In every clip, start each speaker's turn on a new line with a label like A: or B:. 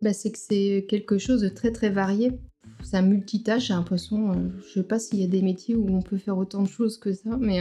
A: C'est que c'est quelque chose de très très varié. C'est un multitâche, j'ai l'impression. Je sais pas s'il y a des métiers où on peut faire autant de choses que ça, mais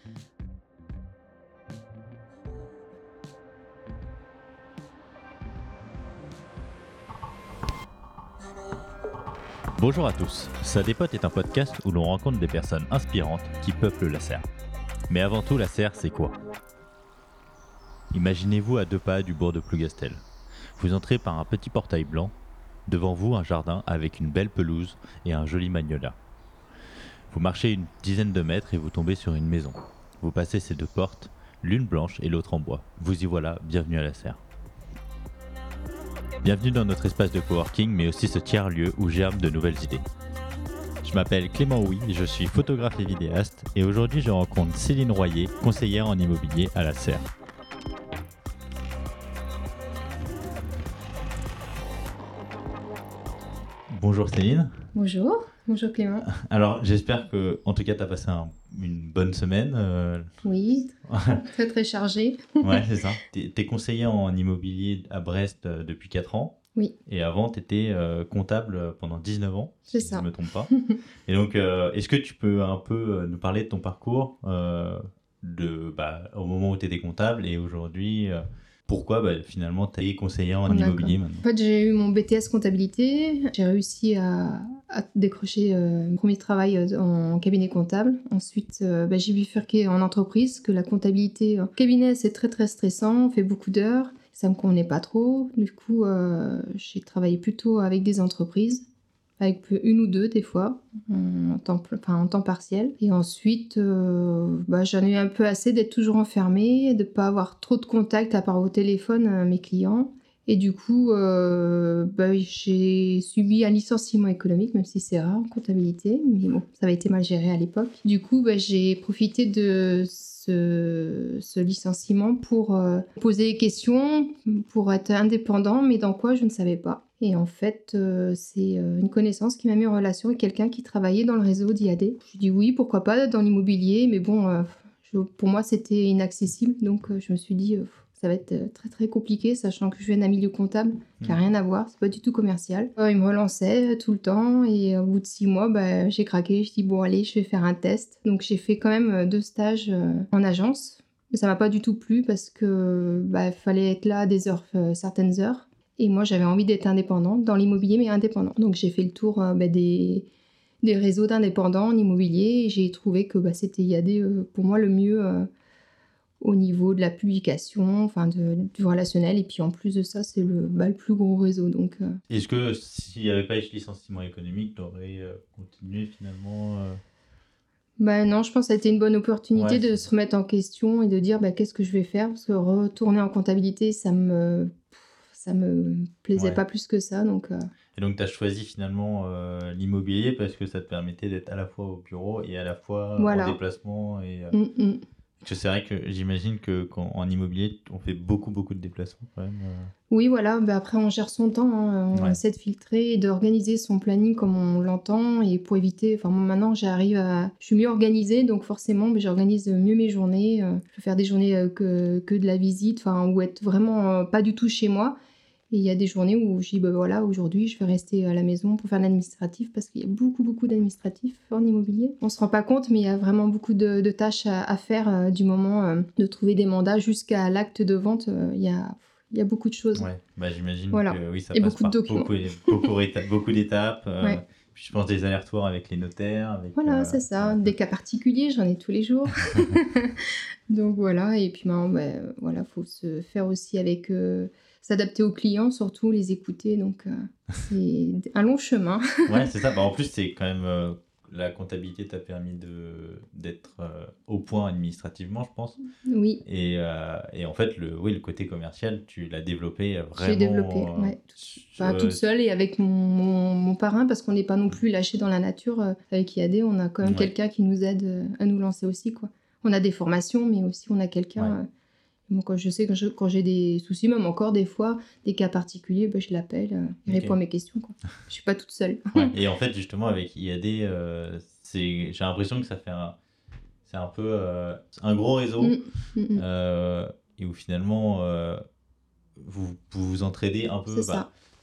B: Bonjour à tous, Ça Dépote est un podcast où l'on rencontre des personnes inspirantes qui peuplent la Serre. Mais avant tout, la Serre, c'est quoi ? Imaginez-vous à 2 pas du bourg de Plougastel. Vous entrez par un petit portail blanc, devant vous un jardin avec une belle pelouse et un joli magnolia. Vous marchez une dizaine de mètres et vous tombez sur une maison. Vous passez ces 2 portes, l'une blanche et l'autre en bois. Vous y voilà, bienvenue à la Serre. Bienvenue dans notre espace de coworking, mais aussi ce tiers-lieu où germent de nouvelles idées. Je m'appelle Clément Houy, je suis photographe et vidéaste, et aujourd'hui je rencontre Céline Royer, conseillère en immobilier à la Serre. Bonjour Céline.
A: Bonjour Clément.
B: Alors j'espère que, en tout cas, tu as passé une bonne semaine.
A: Oui, très très chargée.
B: Ouais, c'est ça. Tu es conseillère en immobilier à Brest depuis 4 ans.
A: Oui.
B: Et avant, tu étais comptable pendant 19 ans,
A: C'est
B: si
A: ça.
B: je ne me trompe pas. Et donc, est-ce que tu peux un peu nous parler de ton parcours au moment où tu étais comptable et aujourd'hui, pourquoi finalement tu es conseillère en immobilier maintenant ?
A: En fait, j'ai eu mon BTS comptabilité. J'ai réussi à décrocher mon premier travail en cabinet comptable. Ensuite, j'ai bifurqué en entreprise, que la comptabilité en cabinet, c'est très très stressant, on fait beaucoup d'heures. Ça me convenait pas trop. Du coup, j'ai travaillé plutôt avec des entreprises, avec une ou deux des fois, en temps partiel. Et ensuite, j'en ai eu un peu assez d'être toujours enfermée, de ne pas avoir trop de contact à part au téléphone mes clients. Et du coup, j'ai subi un licenciement économique, même si c'est rare en comptabilité, mais bon, ça avait été mal géré à l'époque. Du coup, j'ai profité de ce licenciement pour poser des questions, pour être indépendant, mais dans quoi, je ne savais pas. Et en fait, c'est une connaissance qui m'a mis en relation avec quelqu'un qui travaillait dans le réseau d'IAD. Je dis oui, pourquoi pas, dans l'immobilier, mais bon, pour moi, c'était inaccessible, donc je me suis dit... ça va être très très compliqué, sachant que je viens d'un milieu comptable qui n'a rien à voir, c'est pas du tout commercial. Il me relançait tout le temps et au bout de 6 mois, j'ai craqué. Je dis bon allez, je vais faire un test. Donc j'ai fait quand même 2 stages en agence, mais ça m'a pas du tout plu parce que fallait être là à des heures, certaines heures. Et moi j'avais envie d'être indépendante dans l'immobilier, mais indépendante. Donc j'ai fait le tour des réseaux d'indépendants en immobilier et j'ai trouvé que c'était IAD pour moi le mieux. Au niveau de la publication, du relationnel. Et puis en plus de ça, c'est le plus gros réseau. Donc,
B: Est-ce que s'il n'y avait pas eu ce licenciement économique, tu aurais continué finalement
A: non, je pense que ça a été une bonne opportunité de se remettre en question et de dire qu'est-ce que je vais faire. Parce que retourner en comptabilité, ça me plaisait pas plus que ça. Donc,
B: Et donc, tu as choisi finalement l'immobilier parce que ça te permettait d'être à la fois au bureau et à la fois en déplacement. C'est vrai que j'imagine qu'en immobilier, on fait beaucoup de déplacements quand même.
A: Oui, voilà. Après, on gère son temps. On essaie de filtrer et d'organiser son planning comme on l'entend. Et pour éviter... moi, maintenant, je suis mieux organisée. Donc, forcément, j'organise mieux mes journées. Je peux faire des journées que de la visite, ou être vraiment pas du tout chez moi. Et il y a des journées où je dis, aujourd'hui, je vais rester à la maison pour faire l'administratif parce qu'il y a beaucoup d'administratifs en immobilier. On ne se rend pas compte, mais il y a vraiment beaucoup de tâches à faire du moment de trouver des mandats jusqu'à l'acte de vente. Il y a beaucoup de choses.
B: Ouais, j'imagine que oui, ça
A: et
B: passe
A: beaucoup de documents.
B: beaucoup d'étapes. Puis je pense des allers-retours avec les notaires.
A: C'est ça. Des cas particuliers, j'en ai tous les jours. Donc voilà. Et puis faut se faire aussi avec... s'adapter aux clients, surtout les écouter, donc c'est un long chemin.
B: Ouais, c'est ça. En plus, c'est quand même la comptabilité t'a permis d'être au point administrativement, je pense.
A: Oui.
B: Et en fait, le côté commercial, tu l'as développé vraiment.
A: J'ai développé, toute seule et avec mon parrain, parce qu'on n'est pas non plus lâché dans la nature. Avec IAD, on a quand même quelqu'un qui nous aide à nous lancer aussi, quoi. On a des formations, mais aussi on a quelqu'un... Quand je sais quand j'ai des soucis, même encore des fois, des cas particuliers, je l'appelle, il répond à mes questions, quoi. Je suis pas toute seule.
B: Et en fait, justement, avec IAD, j'ai l'impression que c'est un peu un gros réseau et où finalement vous vous entraidez un peu.
A: C'est ça.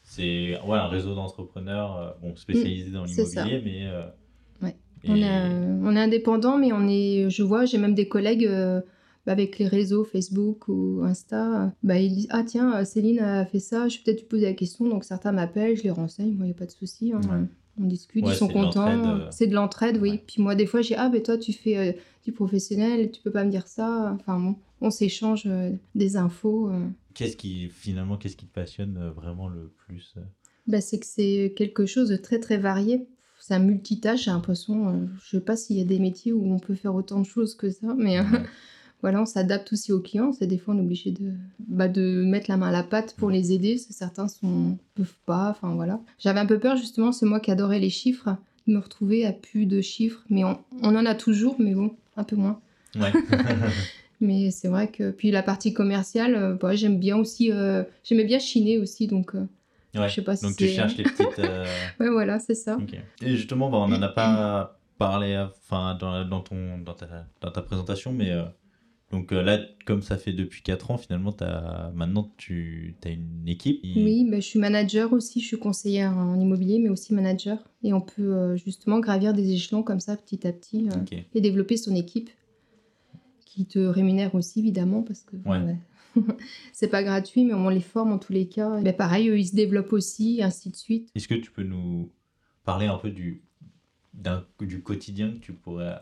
B: c'est un réseau d'entrepreneurs spécialisés dans
A: c'est ça.
B: l'immobilier, mais
A: Ouais.
B: et-
A: On est indépendant, mais je vois, j'ai même des collègues avec les réseaux Facebook ou Insta. Ils disent ah tiens, Céline a fait ça, je vais peut-être lui poser la question. Donc certains m'appellent, je les renseigne, moi il n'y a pas de souci.
B: Ouais.
A: On discute,
B: Ouais,
A: ils sont
B: c'est de l'entraide,
A: contents. C'est de l'entraide, oui.
B: ouais.
A: Puis moi des fois j'ai ah toi tu fais du professionnel, tu peux pas me dire ça. Enfin bon, on s'échange des infos.
B: Qu'est-ce qui te passionne vraiment le plus
A: C'est que c'est quelque chose de très très varié. C'est un multitâche, j'ai l'impression. Je sais pas s'il y a des métiers où on peut faire autant de choses que ça, mais
B: Ouais.
A: voilà, on s'adapte aussi aux clients. Des fois, on est obligé de mettre la main à la pâte pour les aider, parce que certains peuvent pas. Enfin voilà. J'avais un peu peur justement, c'est moi qui adorais les chiffres, de me retrouver à plus de chiffres, mais on en a toujours, mais bon, un peu moins.
B: Ouais.
A: Mais c'est vrai que puis la partie commerciale, j'aime bien aussi. J'aimais bien chiner aussi, donc.
B: Ouais.
A: Je sais pas si
B: Donc tu cherches les petites.
A: Ouais, voilà, c'est ça.
B: Okay. Et justement, on n'en a pas parlé dans ta présentation, mais donc là, comme ça fait depuis 4 ans, finalement, maintenant tu as une équipe.
A: Oui, je suis manager aussi, je suis conseillère en immobilier, mais aussi manager. Et on peut justement gravir des échelons comme ça petit à petit
B: Okay.
A: et développer son équipe qui te rémunère aussi, évidemment, parce que c'est pas gratuit, mais on les forme en tous les cas. Pareil, eux, ils se développent aussi, et ainsi de suite.
B: Est-ce que tu peux nous parler un peu du quotidien que tu pourrais.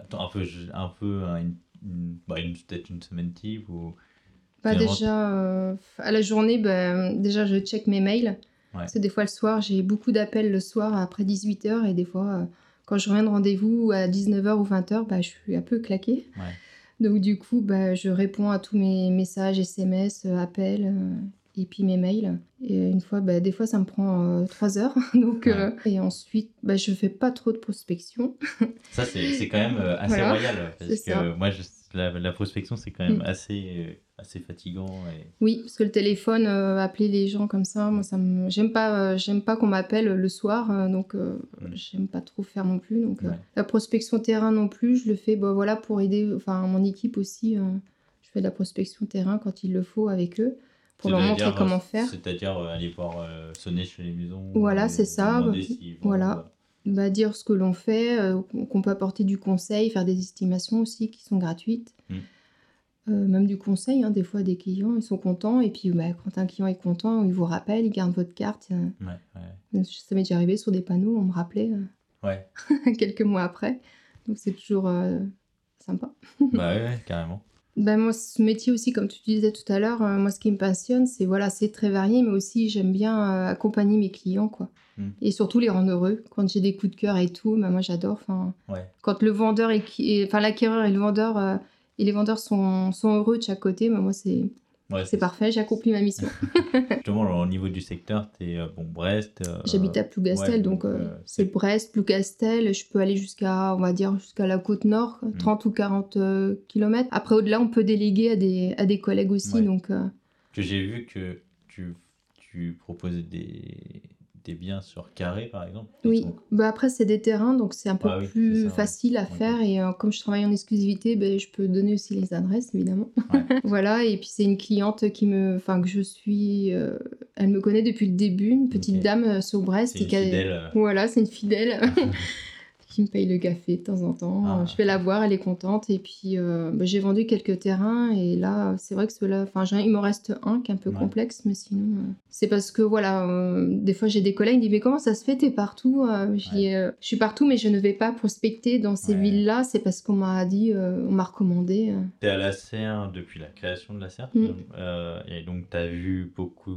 B: Peut-être une semaine type ou.
A: Déjà, à la journée, déjà, je check mes mails.
B: Ouais.
A: Parce que des fois, le soir, j'ai beaucoup d'appels le soir après 18h. Et des fois, quand je reviens de rendez-vous à 19h ou 20h, je suis un peu claquée.
B: Ouais.
A: Donc, du coup, je réponds à tous mes messages, SMS, appels, et puis mes mails. Et une fois, des fois, ça me prend 3 heures. Donc, et ensuite, je fais pas trop de prospection.
B: Ça, c'est quand même assez
A: Voilà,
B: royal. Parce que moi, la prospection, c'est quand même assez fatigant.
A: Oui, parce que le téléphone, appeler les gens comme ça, moi, j'aime pas qu'on m'appelle le soir, donc j'aime pas trop faire non plus. Donc la prospection terrain non plus, je le fais pour aider mon équipe aussi. Je fais de la prospection terrain quand il le faut avec eux, pour leur montrer comment faire.
B: C'est-à-dire aller voir sonner chez les maisons.
A: Voilà, c'est ça. Dire ce que l'on fait, qu'on peut apporter du conseil, faire des estimations aussi qui sont gratuites. Même du conseil, des fois des clients ils sont contents et puis quand un client est content il vous rappelle, il garde votre carte. Ça m'est déjà arrivé sur des panneaux, on me rappelait quelques mois après, donc c'est toujours sympa.
B: Ouais, carrément.
A: Moi ce métier aussi, comme tu disais tout à l'heure, moi ce qui me passionne c'est très varié, mais aussi j'aime bien accompagner mes clients quoi. Et surtout les rendre heureux quand j'ai des coups de cœur et tout. Moi j'adore quand le vendeur l'acquéreur et le vendeur et les vendeurs sont heureux de chaque côté. Moi, c'est parfait, j'ai accompli ma mission.
B: Justement, au niveau du secteur, tu es Brest.
A: J'habite à Plougastel, donc c'est Brest, Plougastel. Je peux aller jusqu'à la côte nord, 30 ou 40 km. Après, au-delà, on peut déléguer à des collègues aussi. Donc,
B: que j'ai vu que tu proposais des biens sur carré, par exemple.
A: Oui, après, c'est des terrains, donc c'est un peu plus facile à faire. Et comme je travaille en exclusivité, je peux donner aussi les adresses, évidemment. Voilà, et puis c'est une cliente que je suis... elle me connaît depuis le début, une petite dame sur Brest.
B: C'est une fidèle.
A: Voilà, c'est une fidèle. Qui me paye le café de temps en temps. Je vais la voir, elle est contente. Et puis, j'ai vendu quelques terrains. Et là, c'est vrai que ceux-là... il m'en reste un qui est un peu complexe. Mais sinon, c'est parce que, des fois, j'ai des collègues qui disent « Mais comment ça se fait, t'es partout ?» Je dis « Je suis partout, mais je ne vais pas prospecter dans ces villes-là. C'est parce qu'on m'a dit, on m'a recommandé. »
B: T'es à la serre depuis la création de la serre. Et donc, t'as vu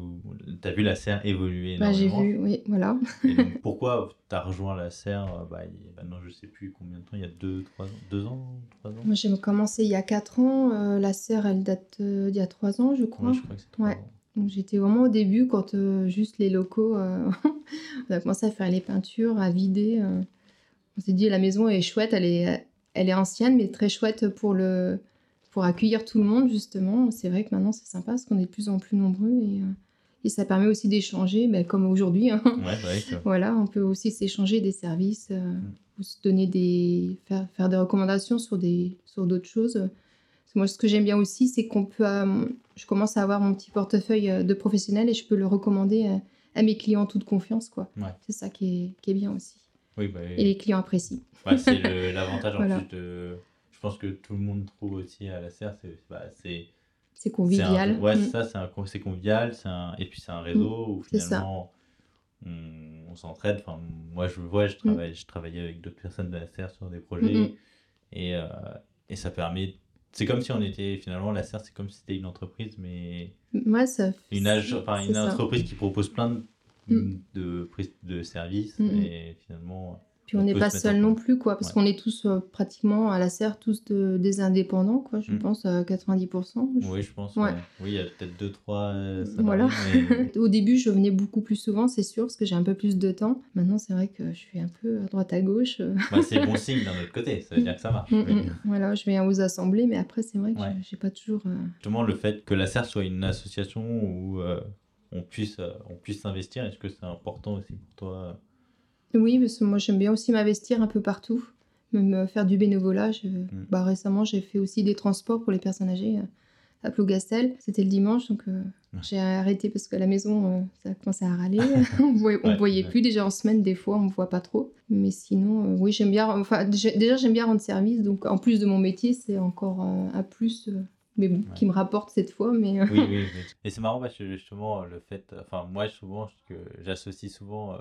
B: la serre évoluer énormément.
A: J'ai vu, oui, voilà.
B: Et donc, pourquoi t'as rejoint la serre maintenant, je sais plus combien de temps, il y a 2 ans, 3 ans.
A: Moi, j'ai commencé il y a 4 ans. La serre, elle date d'il y a 3 ans, je crois.
B: Oui, je crois que c'est 3 ans.
A: Donc, j'étais vraiment au début, quand juste les locaux, on a commencé à faire les peintures, à vider. On s'est dit, la maison est chouette, elle est ancienne, mais très chouette pour accueillir tout le monde, justement. C'est vrai que maintenant, c'est sympa, parce qu'on est de plus en plus nombreux. Et ça permet aussi d'échanger, comme aujourd'hui. Voilà, on peut aussi s'échanger des services, ou se donner faire des recommandations sur d'autres choses. Moi, ce que j'aime bien aussi, c'est je commence à avoir mon petit portefeuille de professionnels et je peux le recommander à mes clients en toute confiance, quoi.
B: Ouais.
A: C'est ça qui est bien aussi.
B: Oui, bah,
A: Et les clients apprécient.
B: c'est l'avantage en
A: Voilà.
B: plus de. Je pense que tout le monde trouve aussi à la serre,
A: C'est
B: c'est
A: convivial.
B: c'est convivial, et puis c'est un réseau où
A: C'est ça.
B: finalement on s'entraide. Enfin, moi je travaillais avec d'autres personnes de la serre sur des projets et, euh, et ça permet. C'est comme si on était finalement la serre, c'est comme si c'était une entreprise, mais
A: Moi, ça.
B: une
A: C'est ça.
B: entreprise qui propose plein
A: Mm.
B: de services
A: Mm.
B: et finalement
A: Puis on n'est
B: peut
A: pas
B: se mettre en
A: seul non
B: commun.
A: plus, quoi, parce
B: Ouais.
A: qu'on est tous pratiquement à la serre, tous des indépendants, quoi, je pense à 90%.
B: Oui, je pense.
A: Ouais.
B: Oui, il y a peut-être 2-3
A: Voilà.
B: salariés, mais
A: Au début, je venais beaucoup plus souvent, c'est sûr, parce que j'ai un peu plus de temps. Maintenant, c'est vrai que je suis un peu à droite à gauche.
B: c'est bon signe d'un autre côté, ça veut dire que ça marche.
A: Voilà, je viens aux assemblées, mais après, c'est vrai que
B: Ouais.
A: j'ai pas toujours.
B: Justement, le fait que la serre soit une association où on puisse s'investir, est-ce que c'est important aussi pour toi?
A: Oui, parce que moi, j'aime bien aussi m'investir un peu partout, même faire du bénévolat. Récemment, j'ai fait aussi des transports pour les personnes âgées à Plougastel. C'était le dimanche, donc j'ai arrêté parce qu'à la maison, ça commençait à râler. On me voyait plus. Déjà en semaine, des fois, on me voit pas trop. Mais sinon, oui, j'aime bien. Enfin, déjà, j'aime bien rendre service. Donc, en plus de mon métier, c'est encore un plus, mais bon, qui me rapporte cette fois. Mais
B: Oui. Et c'est marrant parce que justement, le fait. Enfin, moi, souvent, j'associe souvent,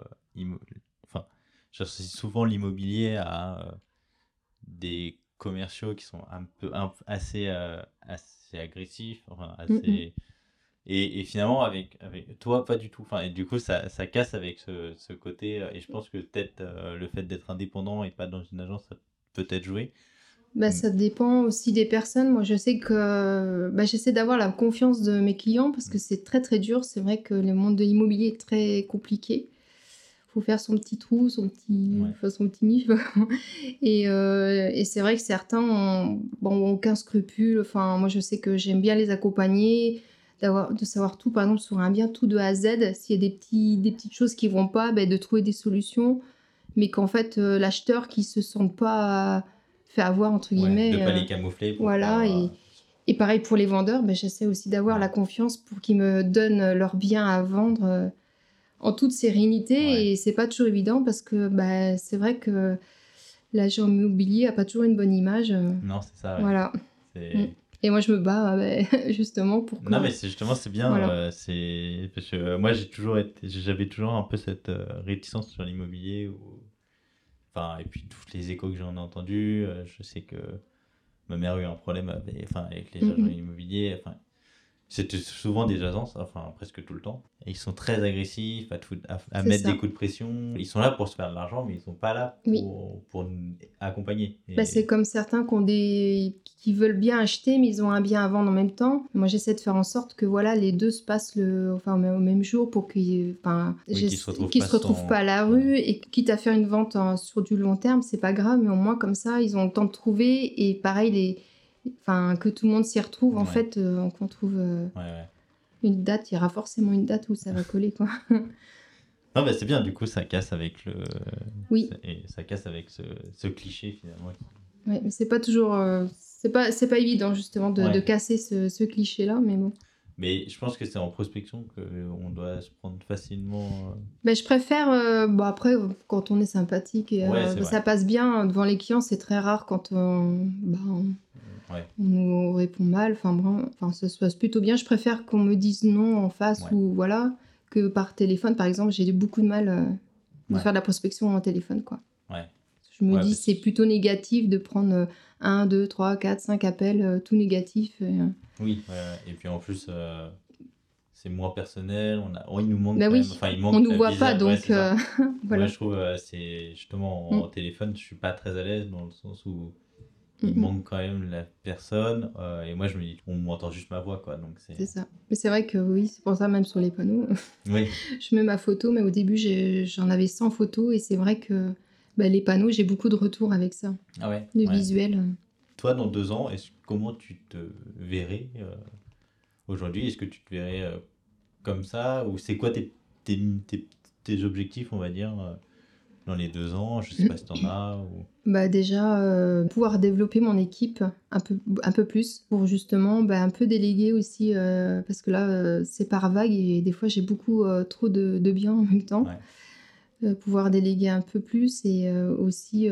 B: j'associe souvent l'immobilier à des commerciaux qui sont assez agressifs, enfin, assez. Et finalement, avec toi, pas du tout. Enfin, et du coup, ça casse avec ce côté. Et je pense que peut-être le fait d'être indépendant et pas dans une agence, ça peut être joué.
A: Ça dépend aussi des personnes. Moi, je sais que j'essaie d'avoir la confiance de mes clients parce que c'est très très dur. C'est vrai que le monde de l'immobilier est très compliqué. Il faut faire son petit trou, son petit nid. Et c'est vrai que certains ont aucun scrupule. Enfin, moi, je sais que j'aime bien les accompagner, de savoir tout, par exemple, sur un bien, tout de A à Z. S'il y a des petites choses qui vont pas, de trouver des solutions. Mais qu'en fait, l'acheteur qui se sente pas fait avoir, entre guillemets.
B: De pas les camoufler.
A: Voilà. Et pareil pour les vendeurs, j'essaie aussi d'avoir la confiance pour qu'ils me donnent leurs biens à vendre en toute sérénité. Et c'est pas toujours évident parce que c'est vrai que l'agent immobilier a pas toujours une bonne image.
B: Non, c'est ça. Ouais.
A: Voilà. Et moi, je me bats justement pour que...
B: Non, mais c'est bien.
A: Voilà.
B: Parce que moi, j'avais toujours un peu cette réticence sur l'immobilier. Enfin, et puis, tous les échos que j'en ai entendus, je sais que ma mère a eu un problème avec les agents immobiliers. Enfin, c'était souvent des agences, enfin presque tout le temps. Et ils sont très agressifs à mettre des coups de pression. Ils sont là pour se faire de l'argent, mais ils sont pas là pour nous accompagner.
A: C'est comme certains qui veulent bien acheter, mais ils ont un bien à vendre en même temps. Moi, j'essaie de faire en sorte que voilà, les deux se passent au même jour pour qu'ils se retrouvent pas à la rue. Et quitte à faire une vente sur du long terme, c'est pas grave, mais au moins comme ça, ils ont le temps de trouver. Et pareil, que tout le monde s'y retrouve, en fait, qu'on trouve une date, il y aura forcément une date où ça va coller, quoi.
B: Non, c'est bien, du coup, ça casse avec ça casse avec ce cliché, finalement.
A: Ouais, mais c'est pas toujours... c'est pas évident, justement, de casser ce cliché-là, mais bon.
B: Mais je pense que c'est en prospection qu'on doit se prendre facilement...
A: je préfère... après, quand on est sympathique, et, ça passe bien devant les clients, c'est très rare quand on nous répond mal. Enfin, ça se passe plutôt bien. Je préfère qu'on me dise non en face ou voilà, que par téléphone. Par exemple, j'ai beaucoup de mal de faire de la prospection en téléphone, quoi. Je me dis, c'est plutôt négatif de prendre 1, 2, 3, 4, 5 appels, tout négatif.
B: Oui, et puis en plus, c'est moins personnel. Il nous manque quand même. Enfin, il manque
A: on nous voit pas, donc voilà.
B: Moi, je trouve, c'est justement en téléphone, je suis pas très à l'aise dans le sens où il manque quand même la personne. Et moi, je me dis, on m'entend juste ma voix, quoi. Donc
A: c'est ça. Mais c'est vrai que oui, c'est pour ça, même sur les panneaux, je mets ma photo, mais au début, j'en avais 100 photos, et c'est vrai que les panneaux, j'ai beaucoup de retours avec ça. Le visuel.
B: Toi, dans 2 ans, comment tu te verrais aujourd'hui? Est-ce que tu te verrais comme ça? Ou c'est quoi tes objectifs, on va dire, dans les 2 ans? Je sais pas si t'en as ou...
A: Bah déjà, pouvoir développer mon équipe un peu plus pour justement un peu déléguer aussi, parce que là, c'est par vague et des fois j'ai beaucoup trop de biens en même temps. Pouvoir déléguer un peu plus et aussi,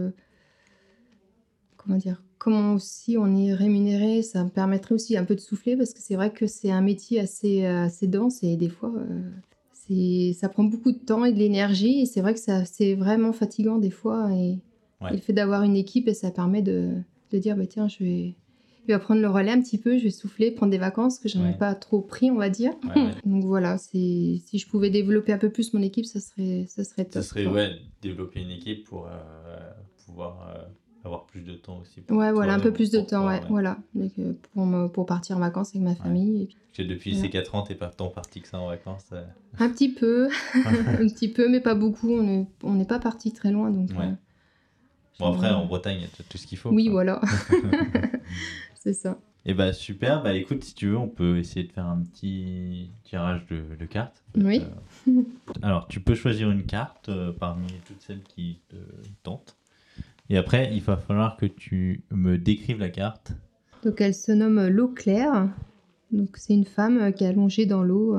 A: comment dire? Comment aussi on est rémunéré, ça me permettrait aussi un peu de souffler parce que c'est vrai que c'est un métier assez dense et des fois, ça prend beaucoup de temps et de l'énergie et c'est vrai que c'est vraiment fatigant des fois et le fait d'avoir une équipe et ça permet de dire: «Bah tiens, il va prendre le relais un petit peu, je vais souffler, prendre des vacances», que j'en ai pas trop pris, on va dire. Donc voilà, si je pouvais développer un peu plus mon équipe, ça serait top.
B: Ça serait, développer une équipe pour pouvoir avoir plus de temps aussi.
A: Ouais, voilà, un peu plus de temps, voilà. Donc, pour partir en vacances avec ma famille. Et puis,
B: parce que depuis ces 4 ans, t'es pas tant parti que ça en vacances.
A: Un petit peu, un petit peu, mais pas beaucoup. On n'est pas parti très loin, donc.
B: Bon, après, en Bretagne, il y a tout ce qu'il faut.
A: Oui, voilà. C'est ça.
B: Et bah super, bah écoute, si tu veux, on peut essayer de faire un petit tirage de cartes.
A: Oui.
B: Alors, tu peux choisir une carte parmi toutes celles qui te tentent. Et après, il va falloir que tu me décrives la carte.
A: Donc, elle se nomme l'eau claire. Donc, c'est une femme qui est allongée dans l'eau.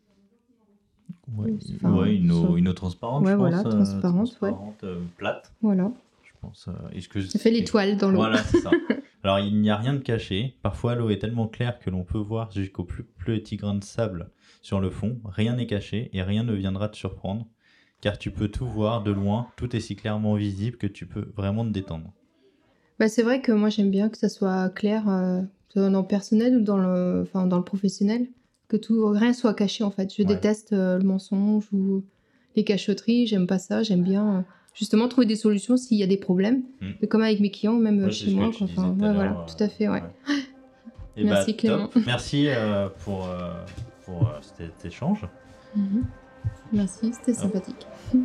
B: Une eau transparente, je pense.
A: Voilà, transparente,
B: plate.
A: Voilà.
B: Ça
A: fait l'étoile dans l'eau.
B: Voilà, c'est ça. Alors, il n'y a rien de caché. Parfois, l'eau est tellement claire que l'on peut voir jusqu'au plus petit grain de sable sur le fond. Rien n'est caché et rien ne viendra te surprendre, car tu peux tout voir de loin. Tout est si clairement visible que tu peux vraiment te détendre.
A: C'est vrai que moi, j'aime bien que ça soit clair, dans le personnel ou dans le professionnel, que rien soit caché, en fait. Je déteste le mensonge ou les cachotteries. J'aime pas ça. J'aime bien... justement trouver des solutions s'il y a des problèmes, mais comme avec mes clients, même chez moi. Voilà, tout à fait,
B: Et
A: merci Clément.
B: Top. Merci pour cet échange.
A: Merci, c'était sympathique.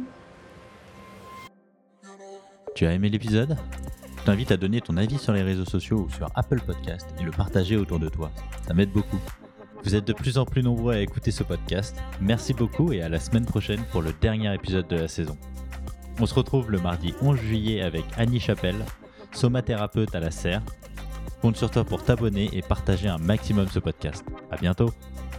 B: Tu as aimé l'épisode ? Je t'invite à donner ton avis sur les réseaux sociaux ou sur Apple Podcast et le partager autour de toi. Ça m'aide beaucoup. Vous êtes de plus en plus nombreux à écouter ce podcast. Merci beaucoup et à la semaine prochaine pour le dernier épisode de la saison. On se retrouve le mardi 11 juillet avec Annie Chapelle, somathérapeute à la Serre. Compte sur toi pour t'abonner et partager un maximum ce podcast. À bientôt.